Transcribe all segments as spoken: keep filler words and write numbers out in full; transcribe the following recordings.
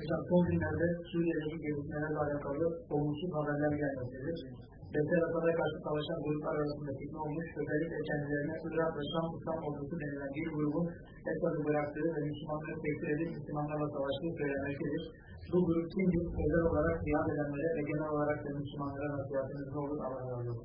Hocam son günlerde Suriye'deki gelişmelerle alakalı olumsuz haberler gelmektedir. Beşer Asad'a karşı savaşan gruplar arasında fitne olmuş, özellikle kendilerine Irak ve Şam İslam ordusu denilen bir grubun Esad'ı bıraktığı ve Müslümanları tekfir edip Müslümanlarla savaştığı söylenmektedir. Bu grup kimdir? Özel olarak ziyaret edenlere ve genel olarak da Müslümanlara nasihatiniz ne olur? Allah razı olsun.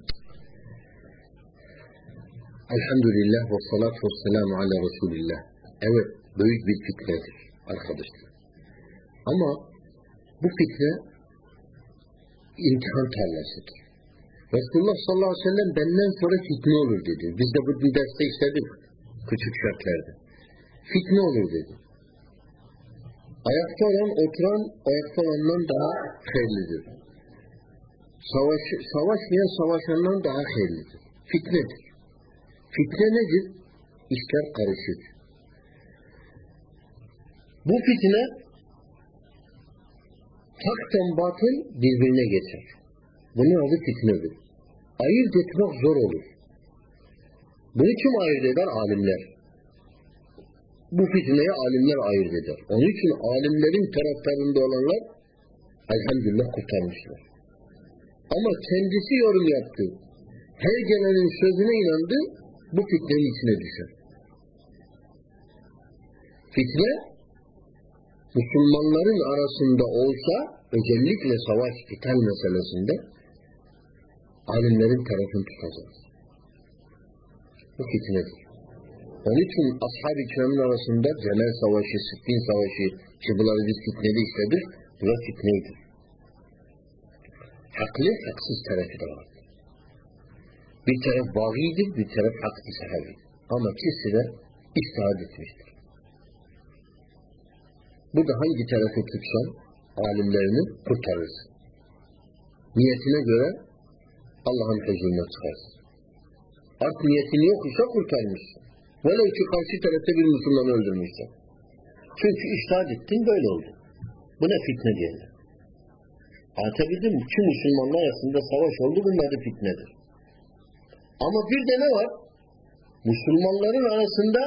Elhamdülillah ve salatu ve selamu ala Resulillah. Evet, büyük bir fitnedir arkadaşlar. Ama bu fitne imtihan tarlasıdır. Resulullah sallallahu aleyhi ve sellem benden sonra fitne olur dedi. Biz de bu derste işledik küçük şartlarda. Fitne olur dedi. Ayakta olan oturan ayakta olandan daha hayırlıdır. Savaş, savaşmayan savaşandan daha hayırlıdır. Fitnedir. Fitne nedir? İşler karışır. Bu fitne haktan batıl birbirine geçer. Bunun adı fitnedir. Ayırt etmek zor olur. Bunu kim ayırt eder? Alimler. Bu fitneyi alimler ayırt eder. Onun için alimlerin taraftarında olanlar elhamdülillah kurtarmışlar. Ama kendisi yorum yaptı. Her gelenin sözüne inandı, bu fitnenin içine düşer. Fitne Müslümanların arasında olsa, özellikle savaş, kital meselesinde alimlerin tarafını tutacağız. Bu fitnedir. Onun için ashab-ı kiramın arasında Cemel Savaşı, Sıffin Savaşı, ki bunları biz fitneli işledik, bu da fitneydir. Haklı, haksız tarafı da var. Bir taraf bağidir, bir taraf hakkı sahabidir. Ama ikisi de iştihad etmiştir. Burada hangi tarafı tutsan alimlerini kurtarırsın. Niyetine göre Allah'ın huzuruna çıkarsın. Art niyetin yok ise kurtarmışsın. Velev ki karşı tarafta bir Müslümanı öldürmüşsün. Çünkü iştihad ettin, böyle oldu. Bu ne fitne diyorlar. Anlatabildim mi? Ki Müslümanlar arasında savaş oldu, bunlar da fitnedir. Ama bir de ne var? Müslümanların arasında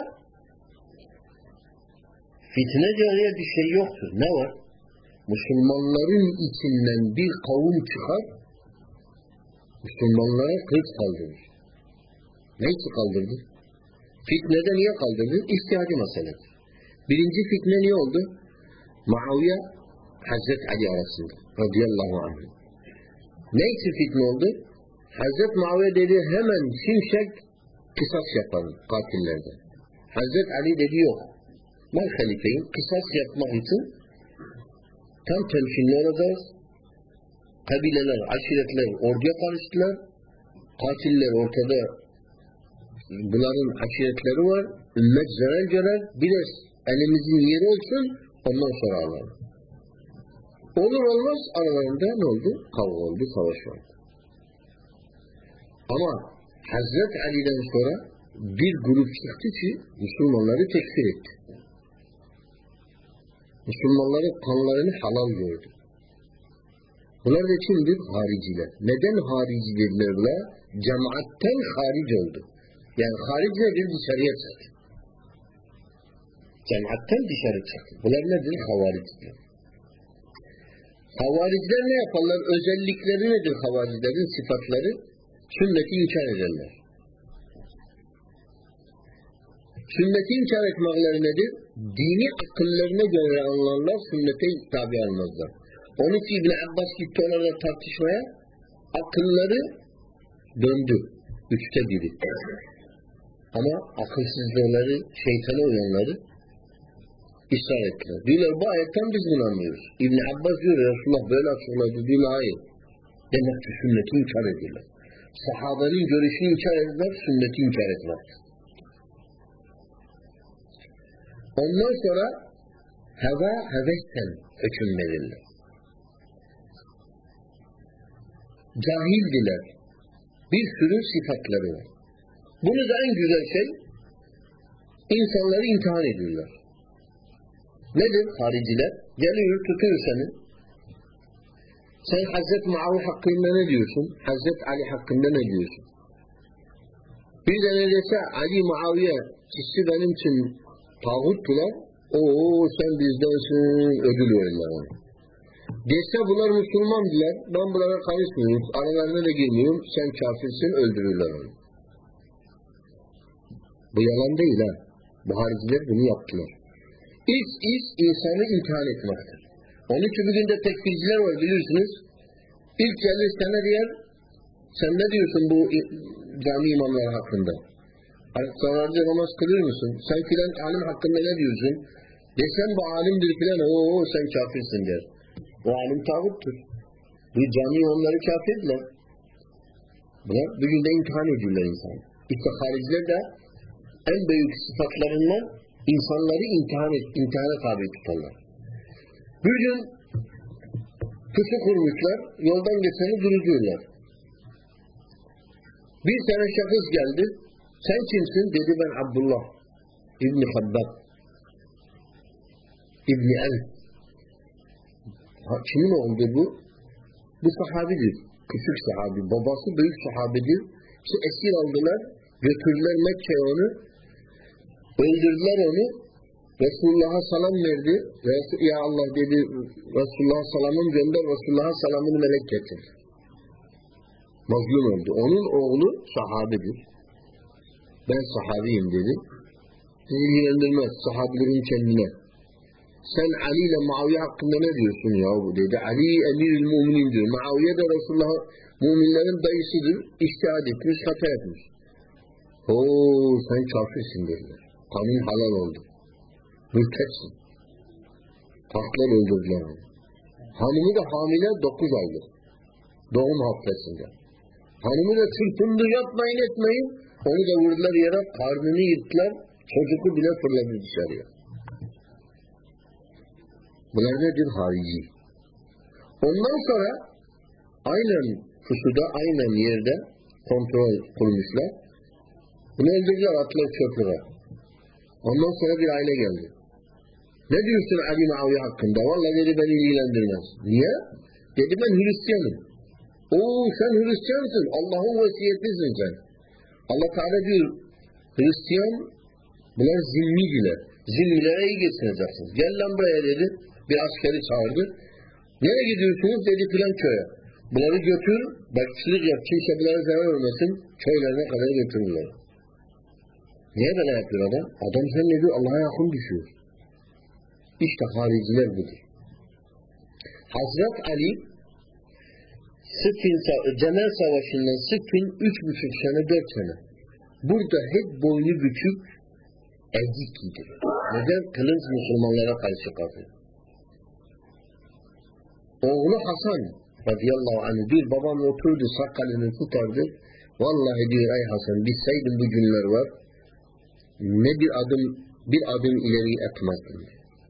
fitne diye bir şey yoktur. Ne var? Müslümanların içinden bir kavim çıkar, Müslümanlara kılıç kaldırır. Ne için kaldırdı? Fitnede niye kaldırdı? İhtiyacı meseledir. Birinci fitne niye oldu? Muaviye, Hazreti Ali arasında. Radıyallahu anh. Ne için fitne oldu? Hazreti Muaviye dedi hemen şimşek kısas yapalım katillerde. Hazreti Ali dedi yok. Ben halifeyim. Kısas yapmak için tam temkinli olacağız. Kabileler, aşiretler orduya karıştılar. Katiller ortada, bunların aşiretleri var. Ümmet zarar görer. Biraz elimizin yeri olsun, ondan sonra alalım. Olur olmaz aralarında ne oldu? Kavga oldu, savaş oldu. Ama Hazreti Ali'den sonra bir grup çıktı ki Müslümanları tekfir etti. Müslümanların kanlarını halal gördü. Bunlar da kimdir? Hariciler. Neden harici dedilerle? Cemaatten haric oldu. Yani haric nedir? Dışarıya çıktı. Cemaatten dışarı çıktı. Bunlar nedir? Havariciler. Havariciler ne yaparlar? Özellikleri nedir havaricilerin? Sıfatları? Sünneti inkar ederler. Sünneti inkar etmekleri nedir? Dini akıllarına göre anlarlar, sünnete tabi almazlar. Onun için İbn Abbas gitti onlarla tartışmaya, akılları döndü. Üçte biri. Ama akılsızlıkları, şeytana uyanları ısrar ettiler. Diyorlar bu ayetten biz bunu anlıyoruz. İbn Abbas diyor Resulullah böyle açıkladı. Diyorlar hayır. Demek ki sünneti inkar ediyorlar. Sahabenin görüşünü inkar etmek, sünneti inkar etmek. Ondan sonra heva hevesten hüküm verirler. Cahildiler. Bir sürü sıfatları var. Bunu da en güzel şey insanları imtihan ediyorlar. Nedir? Hariciler geliyor tutuyor seni. Sen Hazreti Muaviye hakkında ne diyorsun? Hazreti Ali hakkında ne diyorsun? Bir de ne dese Ali Muaviye kişi benim için tağuttular. ooo sen bizdensin, ödül verirler ona. Dese bunlar Müslüman diler, ben bunlara karışmıyorum, aralarına da girmiyorum, sen kafirsin, öldürürler onu. Bu yalan değil ha. Bu hariciler bunu yaptılar. İlk iş insanı imtihan etmektir. Onun için bugün de tekfirciler var bilirsiniz. İlk gelir sana diyer, sen ne diyorsun bu cami imamları hakkında? Zararca namaz kılır mısın? Sen filan alim hakkında ne diyorsun? Desem bu alimdir filan, ooo sen kafirsin der. O alim tağuttur. Bu cami imamları kafirdiler. Bunlar bugün de imtihan ediyorlar insan. İşte hariciler de en büyük sıfatlarından insanları imtihan et, imtihana tabi tutarlar. Bir gün pusu kurmuşlar, yoldan geçeni duruyorlar. Bir tane şahıs geldi, sen kimsin? Dedi ben Abdullah İbni Habbab İbni El. Kimin oğlu bu? Bu sahabidir, küçük sahabi, babası büyük sahabidir. İşte esir aldılar, götürdüler Mekke'ye onu, öldürdüler onu. Resulullah'a salam verdi. Ya Allah dedi, Resulullah'a salamını gönder, Resulullah'a salamını melek getir. Mazlum oldu. Onun oğlu sahabidir. Ben sahabiyim dedi. İlgilendirmez, sahabilerin kendine. Sen Ali ile Muaviye hakkında ne diyorsun ya bu dedi. Ali emir-ül müminindir. Muaviye de Resulullah müminlerin dayısıdır. İçtihad etmiş, hata etmiş. Ooo sen kafirsin dediler. Kanın halal oldu. Mürtetsin. Tahtlar öldürdüler onu. Hanımı da hamile dokuz aydır. Doğum haftasında. Hanımı da çırpındı, yapmayın etmeyin. Onu da vurdular yere, karnını yırttılar. Çocuğu bile fırladı dışarıya. Bunlar nedir? Harici. Ondan sonra aynen pusuda, aynen yerde kontrol kurmuşlar. Bunu öldürdüler, attılar çöplüğe. Ondan sonra bir aile geldi. Ne diyorsun Ali Muaviye hakkında? Vallahi dedi beni ilgilendirmez. Niye? Dedi ben Hristiyanım. Oo sen Hristiyansın. Allah'ın vasiyetlisin sen. Allah Teala diyor Hristiyan bunlar zimmidiler. Zimmilere iyi geçineceksin. Gel lan buraya dedi. Bir askeri çağırdı. Nereye gidiyorsunuz? Dedi filan köye. Bunları götür, bekçilik yap. Kimse bunlara zarar vermesin. Köylerine kadar götürürler. Niye böyle yapıyor adam? Adam sen ne diyor? Allah'a yakın düşüyor. İşte hariciler budur. Hazret Ali Sıffin, Cemel Savaşı'ndan Sıffin üç buçuk sene, dört sene. Burada hep boynu bükük, ezik giydirir. Neden? Kılınç Müslümanlara karşı kaldı. Oğlu Hasan radıyallahu anh diyor, babam oturdu, sakalını tutardı. Vallahi diyor, ay Hasan, bilseydin bu günler var, ne bir adım, bir adım ileri atmazdın.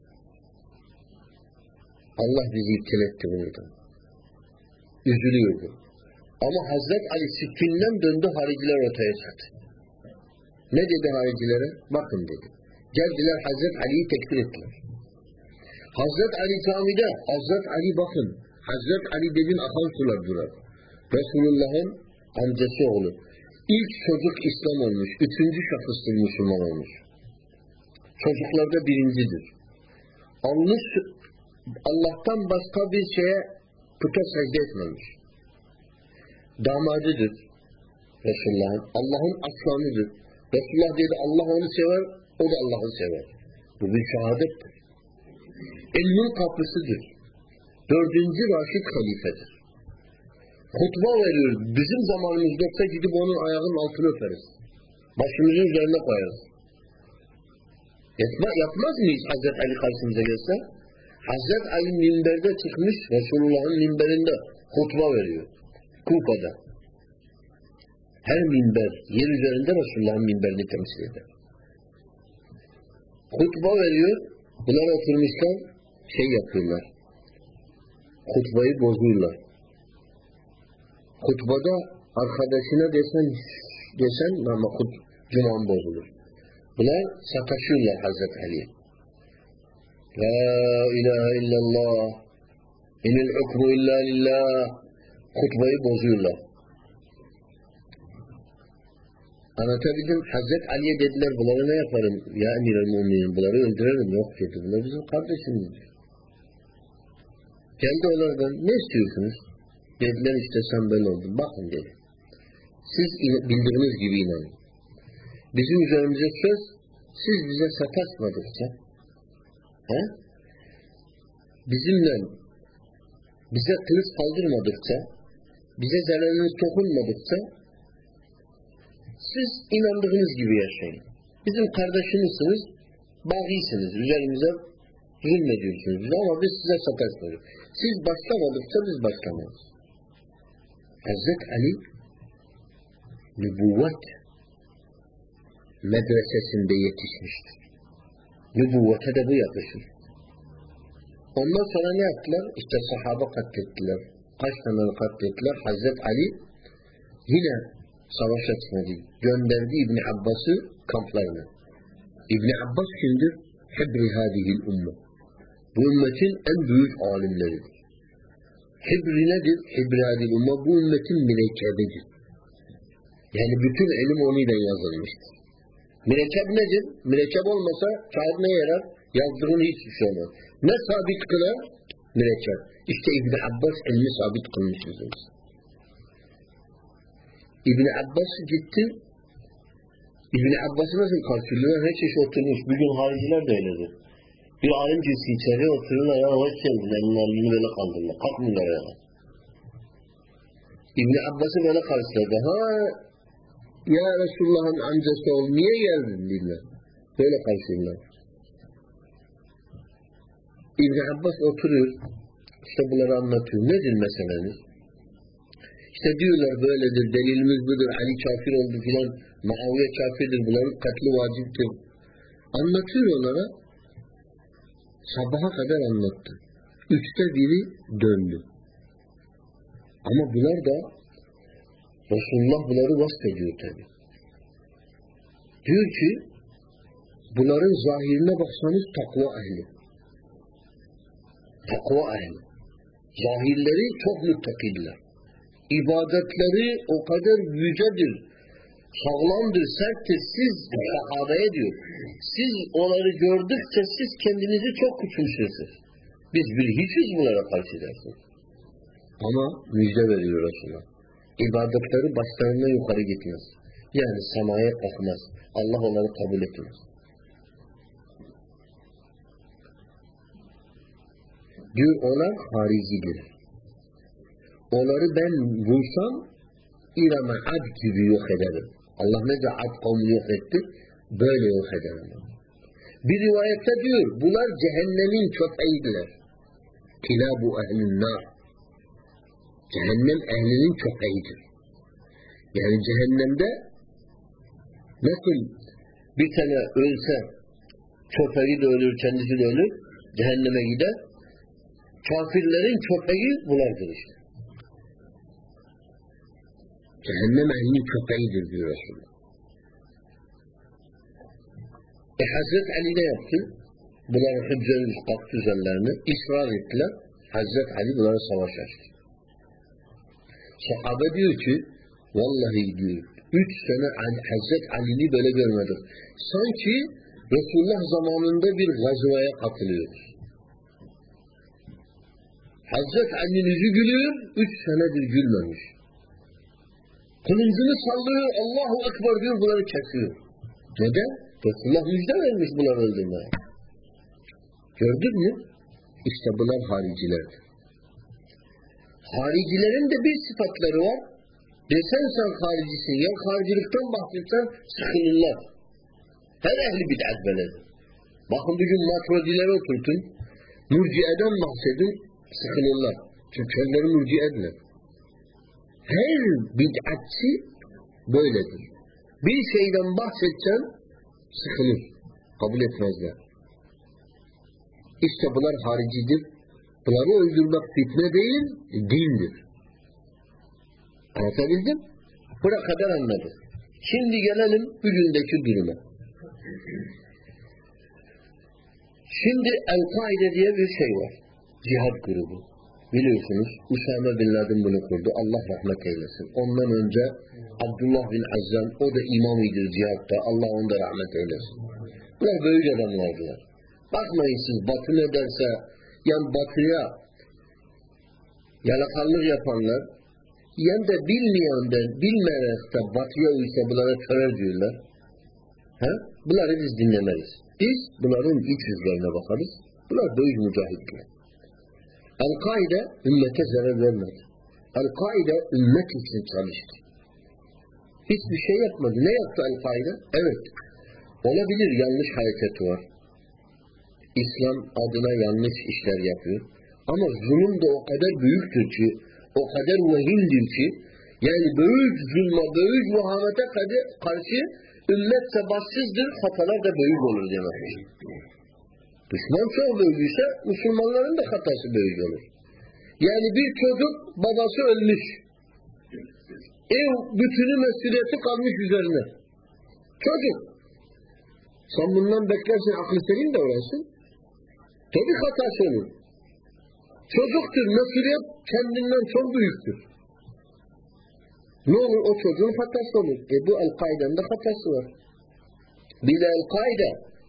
Allah bizi iptal etti buradan. Üzülüyordu. Ama Hazret Ali Sıffin'den döndü, hariciler ortaya çıktı. Ne dedi haricilere? Bakın dedi. Geldiler Hazret Ali'yi tekfir ettiler. Hazret Ali camide, Hazret Ali bakın. Hazret Ali dedin akan sular durar. Resulullah'ın amcası oğlu. İlk çocuk İslam olmuş. Üçüncü şahıstır Müslüman olmuş. Çocuklarda birincidir. Almış Allah'tan başka bir şeye puta secde etmemiş. Damadıdır Resulullah'ın. Allah'ın aslanıdır. Resulullah dedi Allah onu sever, o da Allah'ı sever. Bu bir şehadettir. İlmin kapısıdır. Dördüncü Raşid halifedir. Hutba veriyor. Bizim zamanımızda yoksa gidip onun ayağının altını öperiz. Başımızın üzerine koyarız. Yapma, yapmaz mıyız Hazreti Ali karşımıza gelse? Hazreti Ali minberde çıkmış, Resulullah'ın minberinde hutba veriyor. Kufa'da. Her minber, yer üzerinde Resulullah'ın minberini temsil eder. Hutba veriyor, bunlar oturmuşlar, şey yapıyorlar. Hutbayı bozuyorlar. Hutbada arkadaşına desen, desen ama hut, cuman bozulur. Bunlar sataşıyorlar Hazreti Ali'ye. La ilahe illallah, inil hukmu illa lillah. Hutbayı bozuyorlar. Anlatabildim. Hazreti Ali'ye dediler bunları ne yaparım? Ya emir-i müminin bunları öldürelim. Yok dedi. Bunlar bizim kardeşimizdir. Geldi onlardan ne istiyorsunuz? Dediler işte sen ben oldun. Bakın dedi. Siz bildiğiniz gibi inanın. Bizim üzerimize söz siz bize sataşmadıkça he? Bizimle bize kılıç kaldırmadıkça bize zararınız dokunmadıkça siz inandığınız gibi yaşayın. Bizim kardeşimizsiniz, bağlısınız. Üzerimize zulmediyorsunuz. Ama biz size sataşmıyoruz. Siz başlamadıkça biz başlamayız. Hazreti Ali nübüvvet medresesinde yetişmiştir. Nübüvvete de bu yakışır. Ondan sonra ne yaptılar? İşte sahaba katlettiler. Kaç tane katlettiler? Hazreti Ali yine savaş etmedi. Gönderdi İbni Abbas'ı kamplarına. İbni Abbas kimdir? Hebri hadihil ümmü. Bu ümmetin en büyük alimleridir. Hebri nedir? Hebri hadihil ümmü bu ümmetin mürekkebidir. Yani bütün ilim onunla yazılmıştır. Mürekkep nedir? Mürekkep olmasa kağıt ne yarar? Yazdığını hiçbir şey olmaz. Ne sabit kılar? Mürekkep. İşte İbni Abbas ilmi sabit kılmışız. İbni Abbas gitti. İbni Abbas'ı nasıl karşılıyor? Her çeşit oturmuş. Bugün hariciler de öyledir. Bir alim cinsi içeri otururlar. Ya hoş geldin. Elini böyle kaldırırlar. Kalkmıyorlar ya. İbni Abbas'ı böyle karşıladı. Ha ya Resulullah'ın amcası ol. Niye geldin? Diyorlar. Böyle karşılıyorlar. İbni Abbas oturuyor. İşte bunları anlatıyor. Nedir meseleniz? İşte diyorlar böyledir. Delilimiz budur. Ali kafir oldu filan. Muaviye kafirdir. Bunların katli vaciptir. Anlatıyor onlara. Sabaha kadar anlattı. Üçte biri döndü. Ama bunlar da Resulullah bunları vasfediyor tabi. Diyor ki bunların zahirine baksanız takva ehli. Takva ehli. Zahirleri çok müttakidiler. İbadetleri o kadar yücedir, sağlamdır, serttir. Siz sahabeye diyor. Siz onları gördükçe siz kendinizi çok küçümsüyorsunuz. Biz bir hiçiz bunlara karşı dersiniz. Ama müjde veriyor Resulullah. İbadetleri başlarından yukarı gitmez. Yani semaya kalkmaz. Allah onları kabul etmez. Diyor onlar haricidir. Onları ben vursam İram'a Ad gibi yok ederim. Allah ne de Ad kavmini yok etti? Böyle yok ederim. Bir rivayette diyor bunlar cehennemin köpeğidirler. Kilabu ehlin nar. Cehennem ehlinin köpeğidir. Yani cehennemde nasıl bir tane ölse köpeği de ölür, kendisi de ölür, cehenneme gider. Kafirlerin köpeği bunlardır işte. Cehennem ehlinin köpeğidir diyor Resulullah. E Hazreti Ali ne yaptı? Bunların hücceniz kalktı üzerlerine, ısrar ettiler. Hazreti Ali bunlara savaş açtı. Sahabe diyor ki, vallahi diyor, üç sene Hazreti Ali'ni böyle görmedik. Sanki Resulullah zamanında bir gazvaya katılıyoruz. Hazreti Ali'nin yüzü gülüyor, üç senedir gülmemiş. Kılıncını sallıyor, Allahu Ekber diyor, bunları kesiyor. Neden? Resulullah müjde vermiş bunları öldürmeye. Gördün mü? İşte bunlar haricilerdir. Haricilerin de bir sıfatları var. Desen sen haricisin, ya haricilikten bahsetsen sıkılırlar. Her ehli bid'at böyledir. Bakın bugün maturidileri oturtun, murcieden bahsedin, sıkılırlar. Çünkü kendileri murciediler. Her bid'atçı böyledir. Bir şeyden bahsedsen sıkılır. Kabul etmezler. İşte bunlar haricidir. Bunları öldürmek fitne değil, dindir. Anlatabildim? Buraya kadar anladık. Şimdi gelelim bugündeki duruma. Şimdi El-Kaide diye bir şey var. Cihad grubu. biliyorsunuz Usame bin Laden bunu kurdu. Allah rahmet eylesin. Ondan önce Abdullah bin Azzam, o da imamıydı cihatta. Allah onu da rahmet eylesin. Bunlar büyük adamlardılar. Bakmayın siz Batı ne derse, yani Batı'ya yalakallık yapanlar, yani de bilmeyenden, bilmeyerek de Batı'ya uysa bunlara terör diyorlar. He? Bunları biz dinlemeyiz. Biz bunların iç yüzlerine bakarız. Bunlar büyük mücahitler. El-Kaide ümmete zarar vermedi. El-Kaide ümmet için çalıştı. Hiçbir şey yapmadı. Ne yaptı El-Kaide? Evet. Olabilir yanlış hareketi var. İslam adına yanlış işler yapıyor. Ama zulüm de o kadar büyüktür ki, o kadar vahimdir ki, yani büyük zulma, büyük vahamete karşı ümmet sebatsızdır, hatalar da büyük olur demek. Düşman çok büyüyse Müslümanların da hatası büyük olur. Yani bir çocuk babası ölmüş. Ev bütünü mesuliyeti kalmış üzerine. Çocuk. Sen bundan beklersin aklı selim de öğrensin. Tabii hatası olur. Çocuktur. Mesuliyet kendinden çok büyüktür. Ne olur? O çocuğun hatası olur. E bu El-Kaide'nin de hatası var. Bir de El-Kaide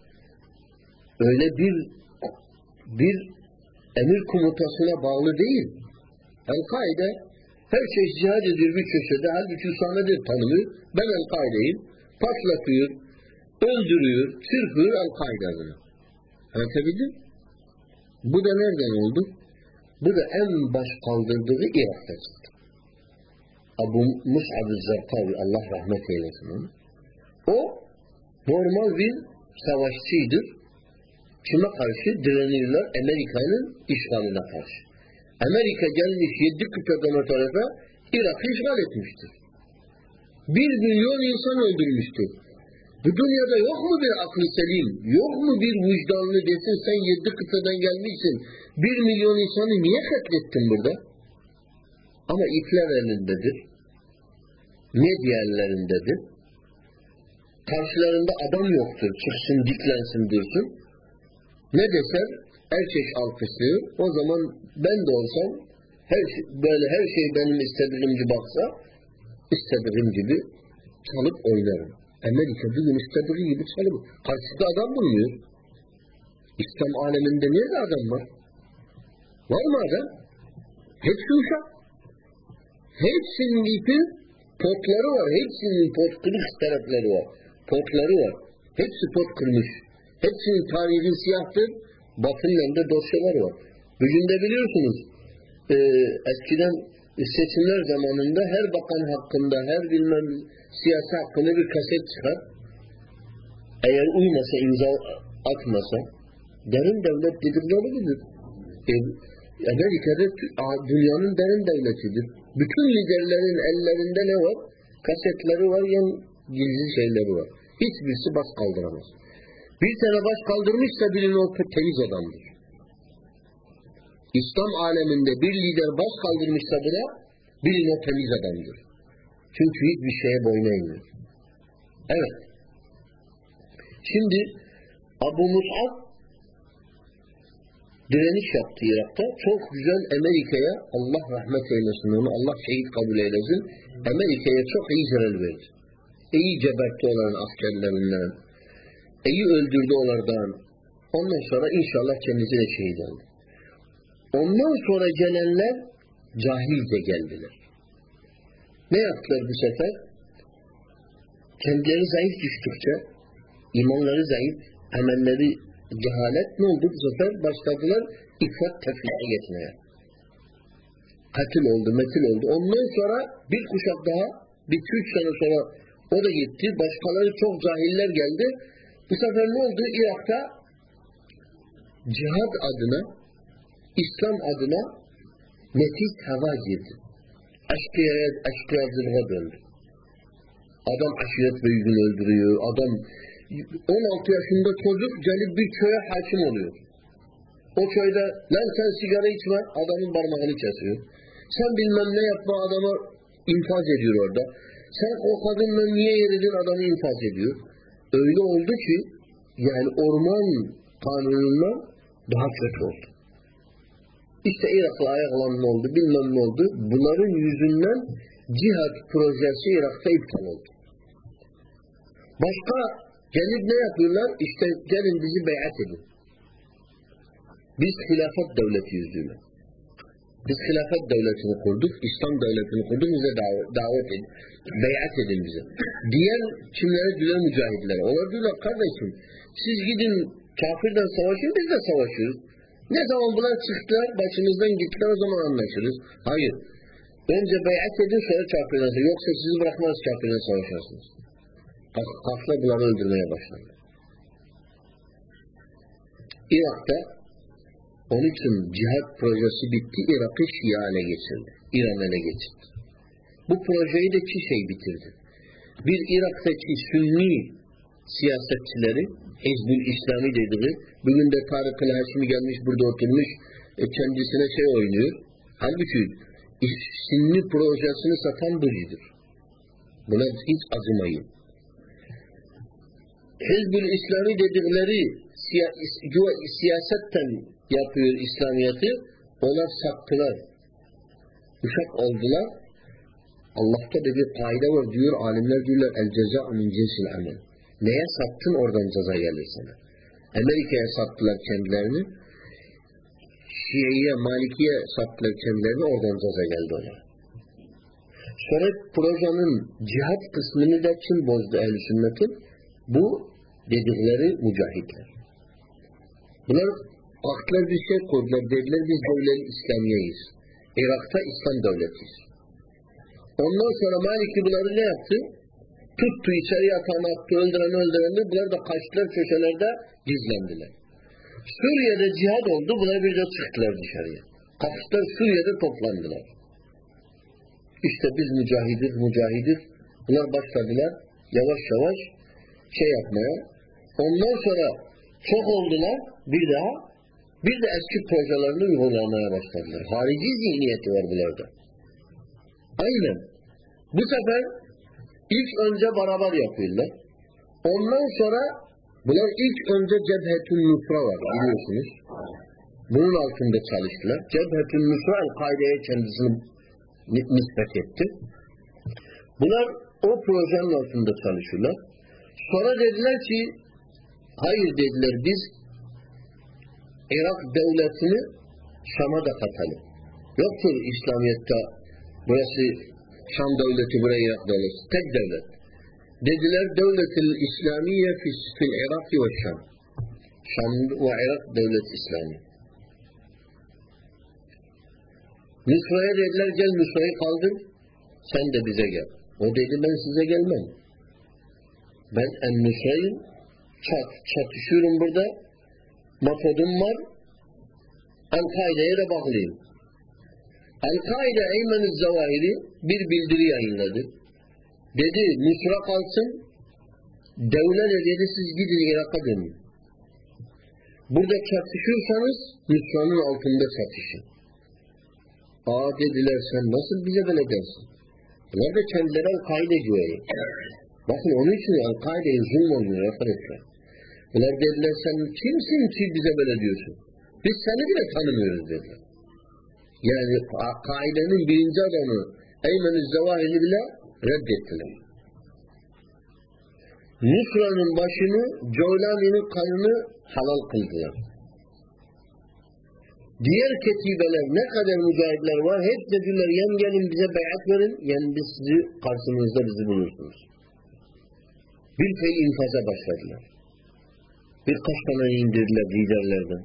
öyle bir bir emir komutasına bağlı değil. El-Kaide her şey cihad ediyor bir köşede. Halbuki Üsame'dir tanımıyor. Ben El-Kaide'yim. Patlatıyor, öldürüyor, çırpıyor El-Kaide adına. Anlatabildim? Bu da nereden oldu? Bu da en baş kaldırdığı Irak'ta çıktı. Abu Mus'ab-ı Zarqavi, Allah rahmet eylesin onu. O normal bir savaşçıydır. Kime karşı? Direniyorlar Amerika'nın işgaline karşı. Amerika gelmiş yedi kıtadan o tarafa Irak'ı işgal etmiştir. Bir milyon insan öldürmüştür. Bu dünyada yok mu bir aklı selim? Yok mu bir vicdanlı desin sen yedi kıtadan gelmişsin. Bir milyon insanı niye katlettin burada? Ama ipler elindedir. Medya ellerindedir. Karşılarında adam yoktur. Çıksın diklensin diyorsun. Ne desen erkek alkışlıyor. O zaman ben de olsam her şey, böyle her şey benim istediğim gibi baksa istediğim gibi çalıp oynarım. Amerika bugün istediği gibi çalıp karşıda adam bulmuyor. İslam aleminde nerede adam var? Var mı adam? Hepsi uşak. Hepsinin ipi potları var. Hepsinin pot kırık tarafları var. Potları var. Hepsi pot kırmış. Hepsinin tarihi siyahtır. Batının yanında dosyalar var. Bugün de biliyorsunuz e, eskiden seçimler zamanında her bakan hakkında, her bilmem siyasi hakkında bir kaset çıkar. Eğer uymasa, imza atmasa derin devlet dedikleri gibidir. E, Amerika'da dünyanın derin devletidir. Bütün liderlerin ellerinde ne var? Kasetleri var, yan gizli şeyleri var. Hiçbirisi baş kaldıramaz. Bir tane baş kaldırmışsa bilin o temiz adamdır. İslam aleminde bir lider baş kaldırmışsa bile bilin o temiz adamdır. Çünkü hiçbir şeye boyun eğmiyor. Evet. Şimdi Abu Mus'ab direniş yaptı Irak'ta. Çok güzel Amerika'ya Allah rahmet eylesin onu. Allah şehit kabul eylesin. Amerika'ya çok iyi zarar verdi. İyi gebertti onların askerlerinden. İyi öldürdü onlardan. Ondan sonra inşallah kendisi de şehit oldu. Ondan sonra gelenler cahilce geldiler. Ne yaptılar bu sefer? Kendileri zayıf düştükçe, imanları zayıf, amelleri cehalet ne oldu bu sefer? Başladılar ifrat tefrika geçmeye. Katil oldu, metil oldu. Ondan sonra bir kuşak daha, bir iki üç sene sonra o da gitti. Başkaları çok cahiller geldi. Bu sefer ne oldu? Irak'ta cihad adına, İslam adına nefis hava girdi. Aşkıya, aşkıyazılığa döndü. Adam aşiret büyüğünü öldürüyor. Adam on altı yaşında çocuk gelip bir köye hakim oluyor. O köyde lan sen sigara içme adamın parmağını kesiyor. Sen bilmem ne yapma adamı infaz ediyor orada. Sen o kadınla niye yeridin adamı infaz ediyor. Öyle oldu ki yani orman kanunundan daha kötü oldu. İşte Irak'la ayaklanma oldu, bilmem ne oldu. Bunların yüzünden cihat projesi Irak'ta iptal oldu. Başka gelip ne yapıyorlar? İşte gelin bizi beyat edin. Biz hilafet devletiyiz diyorlar. Biz hilafet devletini kurduk, İslam devletini kurduk, bize davet, davet edin. Beyat edin bize. Diğer kimlere diyorlar? Mücahitlere. Onlar diyorlar kardeşim siz gidin kafirden savaşın, biz de savaşıyoruz. Ne zaman bunlar çıktılar, başımızdan gittiler, o zaman anlaşırız. Hayır. Önce beyat edin, sonra kafirden. Yoksa sizi bırakmaz, kafirden savaşarsınız. Kalkla bunları öldürmeye başladı. Irak'ta onun için cihat projesi bitti, Irak'ı Şia ele geçirdi. İran ele geçirdi. Bu projeyi de iki şey bitirdi. Bir, Irak'taki Sünni siyasetçileri, Hizbul İslami dediği, bugün de Tarık el-Haşimi gelmiş burada oturmuş, e, kendisine şey oynuyor. Halbuki Sünni projesini satan bucudur. Buna hiç acımayın. Hizbul İslami dedikleri siya, siyasetten yapıyor İslamiyet'i, onlar sattılar. Uşak oldular. Allah'ta da bir kaide var diyor, alimler diyorlar, el ceza min cinsil amel. Neye sattın oradan ceza gelir sana. Amerika'ya sattılar kendilerini, Şii'ye, Maliki'ye sattılar kendilerini, oradan ceza geldi ona. Sonra projenin cihat kısmını da kim bozdu ehl-i sünnetin? Bu dedikleri mücahitler. Bunlar aklar bir şey koydular, dediler biz devlet-i İslamiyeyiz. Irak'ta İslam devletiyiz. Ondan sonra Maliki bunları ne yaptı? Tuttu, içeriye atan attı, öldüren öldüren bunlar da kaçtılar, köşelerde gizlendiler. Suriye'de cihad oldu, bunlar bir de çıktılar dışarıya. Kaçtılar, Suriye'de toplandılar. İşte biz mücahidiz, mücahidiz. Bunlar başladılar yavaş yavaş şey yapmaya. Ondan sonra çok oldular bir daha. Bir de eski projelerini uygulamaya başladılar. Harici zihniyeti var bunlarda. Aynen. Bu sefer ilk önce beraber yapıyorlar. Ondan sonra bunlar ilk önce Cebhetün Nusra var biliyorsunuz. Bunun altında çalıştılar. Cebhetün Nusra El-Kaide'ye kendisini nispet etti. Bunlar o projenin altında çalışıyorlar. Sonra dediler ki hayır dediler biz Irak devletini Şam'a da katalım. Yoktur İslamiyet'te burası Şam devleti, burası Irak devleti. Tek devlet. Dediler devlet-i İslamiye fil Irak ve Şam. Şam ve Irak devlet İslami. Nusra'ya dediler gel Nusra'yı kaldır. Sen de bize gel. O dedi ben size gelmem. Ben en-Nusra'yım. Çat, çatışıyorum burada. Metodum var. El-Kaide'ye de bağlıyım. El-Kaide Eymen-i Zavahiri bir bildiri yayınladı. Dedi Nusra kalsın. Devlet de dedi siz gidin Irak'a dönün. Burada çatışırsanız Nusra'nın altında çatışın. Aa dediler sen nasıl bize böyle dersin? Bunlar da kendileri El-Kaide güveyi. Bakın onun için El-Kaide'ye zulm oluyor arkadaşlar. Bunlar dediler sen kimsin ki bize böyle diyorsun? Biz seni bile tanımıyoruz dediler. Yani Kaide'nin birinci adamı Eymen-i Zavahiri bile reddettiler. Nusra'nın başını, Cevlani'nin kanını halal kıldılar. Diğer ketibeler ne kadar mücahitler var hep dediler yen gelin bize beyat verin yen biz sizi karşınızda bizi bulursunuz. Bir fey infaza başladılar. Birkaç tane indirdiler liderlerden.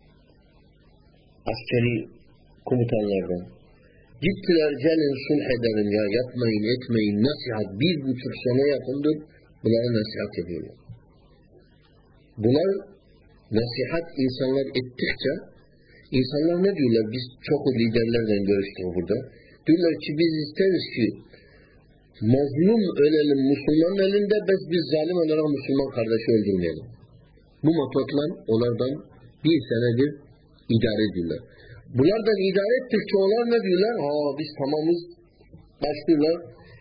Askeri komutanlardan. Gittiler gelin sulh edelim ya yapmayın etmeyin nasihat bir buçuk sene yakındır bunlara nasihat ediyorlar. Bunlar nasihat insanlar ettikçe insanlar ne diyorlar? Biz çok liderlerden görüştük burada. Diyorlar ki biz isteriz ki mazlum ölelim Müslüman elinde biz, biz zalim olarak Müslüman kardeşi öldürmeyelim. Bu metotla onlardan bir senedir idare ediyorlar. Bunlardan idare ettikçe onlar ne diyorlar? Haa biz tamamız başlıyorlar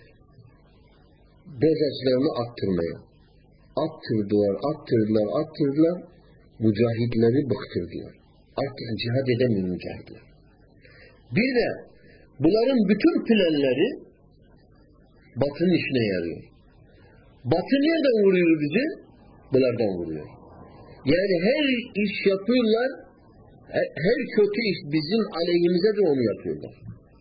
bezeslerini attırmaya. Attırdılar, attırdılar, attırdılar. Mücahitleri bıktırdılar. Artık cihad edemiyor mücahitler. Bir de bunların bütün planları Batı'nın işine yarıyor. Batı nereden vuruyor bizi? Bunlardan vuruyor. Yani her iş yapıyorlar, her kötü iş bizim aleyhimize de onu yapıyorlar.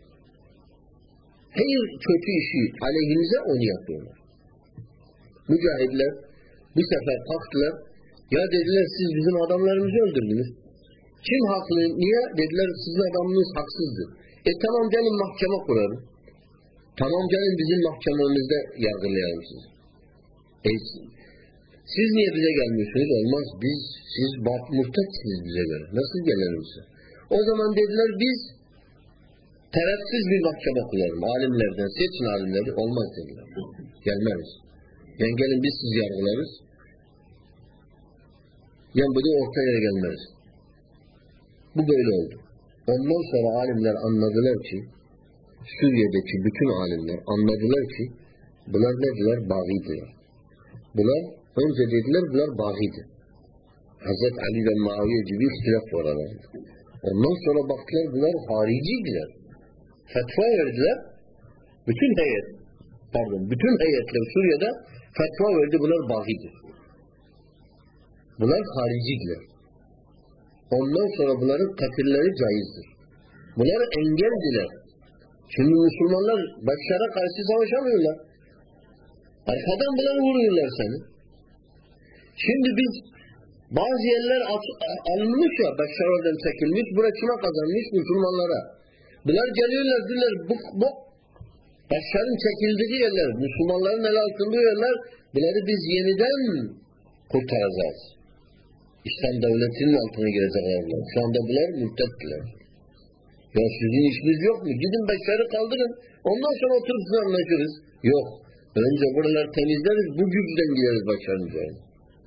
Her kötü işi aleyhimize onu yapıyorlar. Mücahidler bu sefer kalktılar, ya dediler siz bizim adamlarımızı öldürdünüz. Kim haklı? Niye? Dediler sizin adamınız haksızdır. E tamam gelin mahkeme kuralım. Tamam gelin bizim mahkememizde yargılayalım sizi. E, siz niye bize gelmiyorsunuz? Olmaz. Biz, siz murtatsınız bize göre. Nasıl gelelim size? O zaman dediler biz tarafsız bir mahkeme kuralım. Alimlerden, seçin alimleri. Olmaz dediler. Gelmez. Yani gelin biz sizi yargılarız. Yani bu da orta yere gelmez. Bu böyle oldu. Ondan sonra alimler anladılar ki Suriye'deki bütün alimler anladılar ki bunlar dediler bağıydılar. Bunlar önce dediler bunlar bağıydı. Hazreti Ali ve Muaviye gibi ihtilaf var aralarında. Ondan sonra baktılar bunlar hariciydiler. Fetva verdiler. Bütün heyet pardon bütün heyetler Suriye'de fetva verdi bunlar bağıydı. Bunlar hariciydiler. Ondan sonra bunların katilleri caizdir. Bunlar engeldiler. Şimdi Müslümanlar Beşşar'a karşı savaşamıyorlar. Arkadan bunları vuruyorlar seni. Şimdi biz bazı yerler alınmış ya Beşşar oradan çekilmiş. Buraya kime kazanmış? Müslümanlara. Bunlar geliyorlar diyorlar bu, bu Beşşar'ın çekildiği yerler, Müslümanların el altında yerler, bunları biz yeniden kurtaracağız. İslam devletinin altına girecekler. Şu anda bunlar mürtettiler. Ya sizin işiniz yok mu? Gidin Beşşar'ı kaldırın. Ondan sonra oturup size anlaşırız. Yok. Önce buraları temizleriz. Bu güçten gideriz Beşşar'ın üzerine.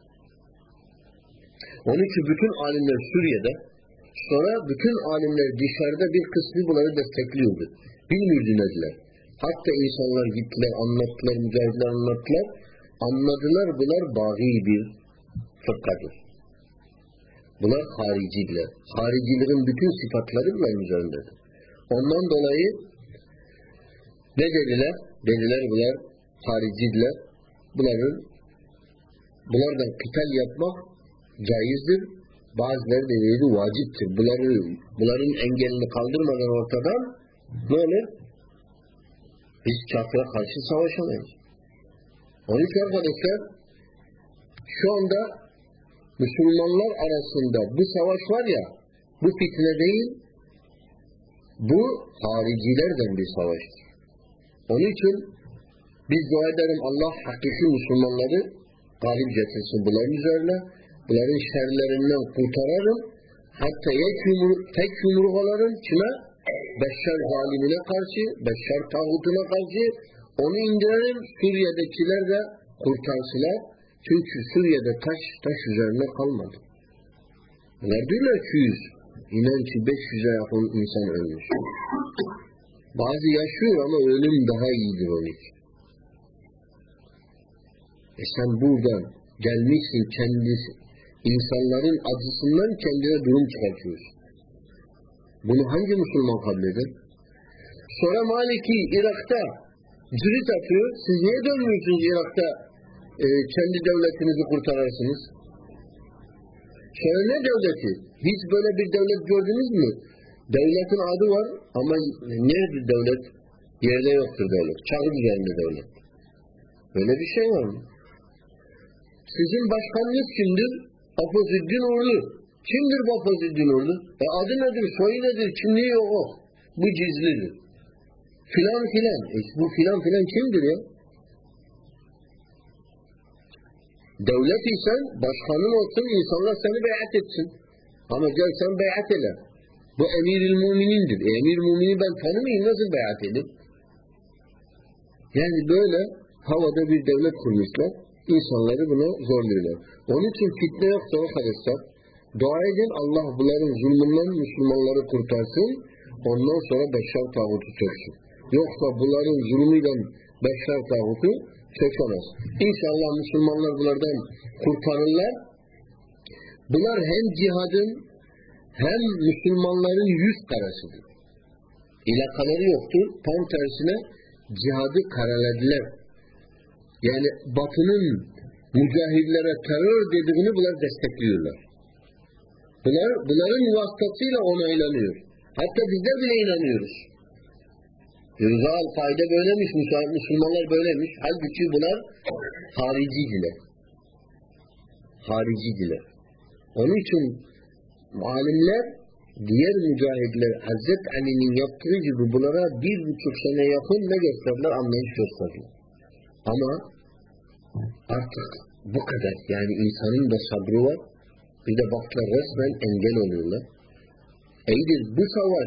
Onun için bütün alimler Suriye'de, sonra bütün alimler dışarıda bir kısmı bunları destekliyordu. Bilmiyordu nediler. Hatta insanlar gittiler, anlattılar, mücahidler anlattılar. Anladılar bunlar bâgî bir fırkadır. Bunlar hariciler. Haricilerin bütün sıfatları bunların üzerindedir. Ondan dolayı ne dediler? Dediler bunlar hariciler. Bunların bunlardan kıtal yapmak caizdir. Bazıları da dedi vaciptir. Bunları, bunların engelini kaldırmadan ortadan böyle biz kafire karşı savaşamayız. Onun için arkadaşlar şu anda Müslümanlar arasında bu savaş var ya, bu fitne değil, bu haricilerden bir savaştır. Onun için biz dua ederim Allah hakiki Müslümanları galip getirsin bunların üzerine, bunların şerlerinden kurtararım, hatta tek yumruğaların kime? Beşşar zalimine karşı, Beşşar tağutuna karşı onu indirelim, Suriye'dekiler de kurtarsılar. Çünkü Suriye'de taş, taş üzerine kalmadı. Bunlar diyorlar ki yüz. İnan ki beş yüze yakın insan ölmüş. Bazı yaşıyor ama ölüm daha iyidir onun için. E sen buradan gelmişsin kendisi, insanların acısından kendine durum çıkartıyorsun. Bunu hangi Müslüman kabul eder? Sonra Maliki Irak'ta cirit atıyor. Siz niye dönmüyorsunuz Irak'ta? E, kendi devletinizi kurtararsınız. Sonra ne devleti? Hiç böyle bir devlet gördünüz mü? Devletin adı var ama nerede devlet? Yerde yoktur devlet. Çağır üzerinde devlet. Böyle bir şey var mı? Sizin başkanınız kimdir? Apoziddin Uğurlu. Kimdir bu Apoziddin Uğurlu? E adı nedir? Soyu nedir? Kimliği yok o. Bu gizlidir. Filan filan. E bu filan filan kimdir ya? Devlet isen başkanın olsun, insanlar seni beyat etsin. Ama gel sen beyat ele. Bu emir-i müminindir. E, emir-i mümini ben tanımayayım, nasıl beyat edip? Yani böyle havada bir devlet kurmuşlar. İnsanları buna zorluyorlar. Onun için fitne yoksa arkadaşlar, dua edin Allah bunların zulmünden Müslümanları kurtarsın. Ondan sonra Beşşar tağutu çöksün. Yoksa bunların zulmüyle Beşşar tağutu çökemez. İnşallah Müslümanlar bunlardan kurtarırlar. Bunlar hem cihadın hem Müslümanların yüz karasıdır. İlakaları yoktu. Tam tersine cihadı karaladılar. Yani Batı'nın mücahidlere terör dediğini bunlar destekliyorlar. Bunlar, bunların vasıtasıyla onaylanıyor. Hatta bizler bile inanıyoruz. Rıza Al-Kaide böylemiş, Müslümanlar böylemiş. Halbuki bunlar haricidiler. Haricidiler. Onun için alimler, diğer mücahidler Hazreti Ali'nin yaptığı gibi bunlara bir buçuk sene yakın ne gösterdiler? Anlayış gösterdiler. Ama artık bu kadar. Yani insanın da sabrı var. Bir de baktılar resmen engel oluyorlar. İyidir, bu savaş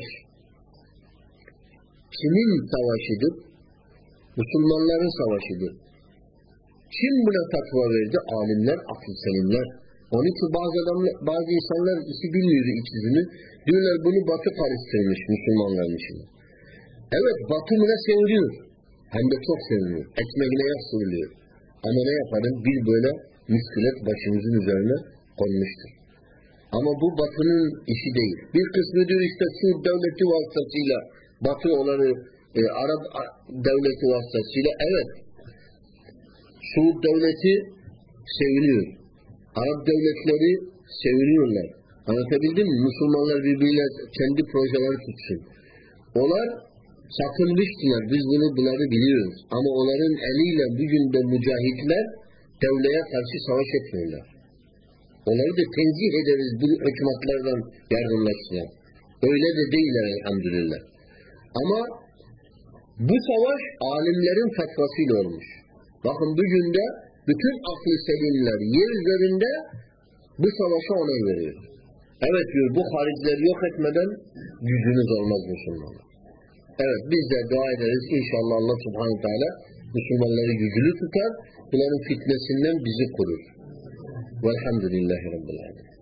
kimin savaşıdır? Müslümanların savaşıdır. Kim buna takva verdi? Alimler, akıl selimler. Onun için bazı adamlar, bazı insanlar işi bilmiyor iç yüzünü. Diyorlar bunu Batı karıştırmış Müslümanların içine. Evet, Batı buna seviniyor. Hem de çok seviniyor. Ekmeğine yağ sürülüyor. Ama ne yaparım? Bir böyle müskület başımızın üzerine konmuştur. Ama bu Batı'nın işi değil. Bir kısmı diyor işte Suud devleti vasıtasıyla Batı olanı e, Arap devleti vasıtasıyla evet Suud devleti seviniyor. Arap devletleri seviniyorlar. Anlatabildim mi? Müslümanlar birbiriyle kendi projeleri tutsun. Onlar sakınmıştılar. Biz bunu bunları biliyoruz. Ama onların eliyle bugün de mücahitler devleye karşı savaş etmiyorlar. Onları da tenzih ederiz bu hükümetlerden yardımlaştılar. Öyle de değiller elhamdülillah. Ama bu savaş alimlerin fetvasıyla olmuş. Bakın bugün de bütün aklı selimler yer üzerinde bu savaşa onay veriyor. Evet diyor bu haricileri yok etmeden gücünüz olmaz Müslümanlar. Evet biz de dua ederiz. İnşallah Allah subhanahu teala Müslümanları güçlü tutar. Bunların fitnesinden bizi korur. Velhamdülillahi Rabbil alemin.